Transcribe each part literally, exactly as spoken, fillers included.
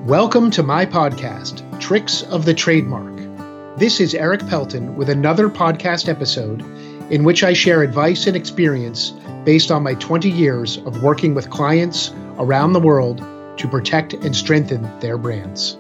Welcome to my podcast, Tricks of the Trademark. This is Eric Pelton with another podcast episode in which I share advice and experience based on my twenty years of working with clients around the world to protect and strengthen their brands.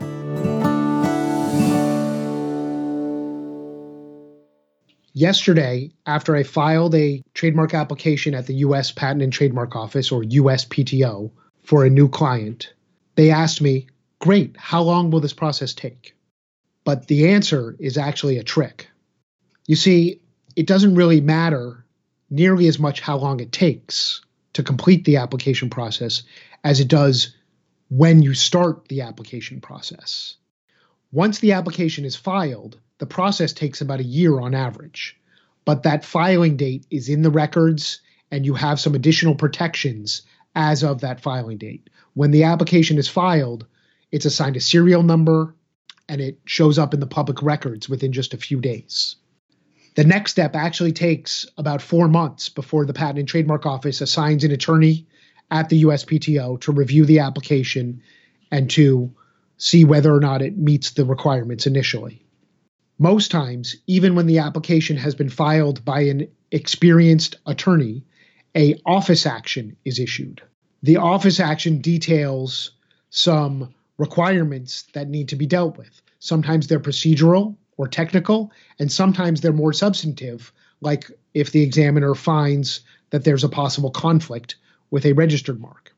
Yesterday, after I filed a trademark application at the U S Patent and Trademark Office, or U S P T O, for a new client, they asked me, great, how long will this process take? But the answer is actually a trick. You see, it doesn't really matter nearly as much how long it takes to complete the application process as it does when you start the application process. Once the application is filed, the process takes about a year on average, but that filing date is in the records and you have some additional protections as of that filing date. When the application is filed, it's assigned a serial number, and it shows up in the public records within just a few days. The next step actually takes about four months before the Patent and Trademark Office assigns an attorney at the U S P T O to review the application and to see whether or not it meets the requirements initially. Most times, even when the application has been filed by an experienced attorney, an office action is issued. The office action details some requirements that need to be dealt with. Sometimes they're procedural or technical, and sometimes they're more substantive, like if the examiner finds that there's a possible conflict with a registered mark.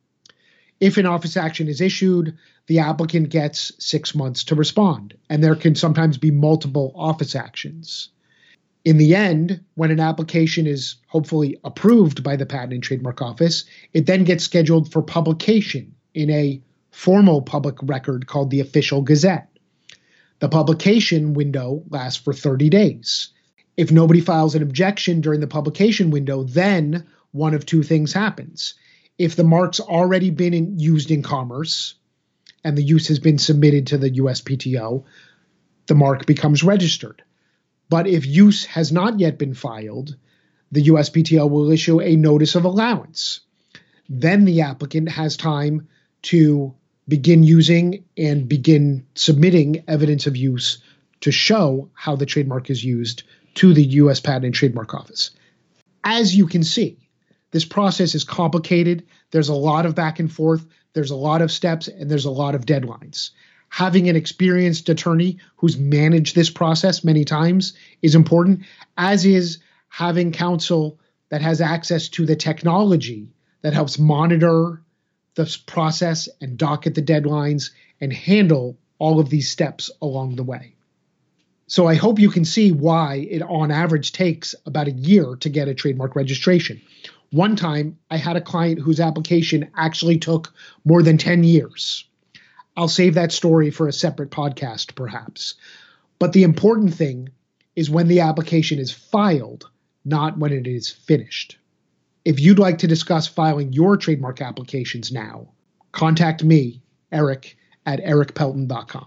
If an office action is issued, the applicant gets six months to respond, and there can sometimes be multiple office actions. In the end, when an application is hopefully approved by the Patent and Trademark Office, it then gets scheduled for publication in a formal public record called the Official Gazette. The publication window lasts for thirty days. If nobody files an objection during the publication window, then one of two things happens. If the mark's already been in, used in commerce and the use has been submitted to the U S P T O, the mark becomes registered. But if use has not yet been filed, the U S P T O will issue a notice of allowance. Then the applicant has time to begin using and begin submitting evidence of use to show how the trademark is used to the U S Patent and Trademark Office. As you can see, this process is complicated. There's a lot of back and forth. There's a lot of steps, and there's a lot of deadlines. Having an experienced attorney who's managed this process many times is important, as is having counsel that has access to the technology that helps monitor the process and docket the deadlines and handle all of these steps along the way. So I hope you can see why it on average takes about a year to get a trademark registration. One time I had a client whose application actually took more than ten years. I'll save that story for a separate podcast perhaps. But the important thing is when the application is filed, not when it is finished. If you'd like to discuss filing your trademark applications now, contact me, Eric, at eric pelton dot com.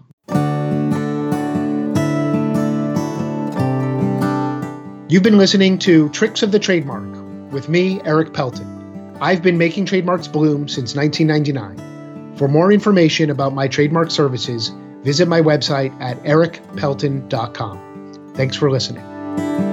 You've been listening to Tricks of the Trademark with me, Eric Pelton. I've been making trademarks bloom since nineteen ninety-nine. For more information about my trademark services, visit my website at eric pelton dot com. Thanks for listening.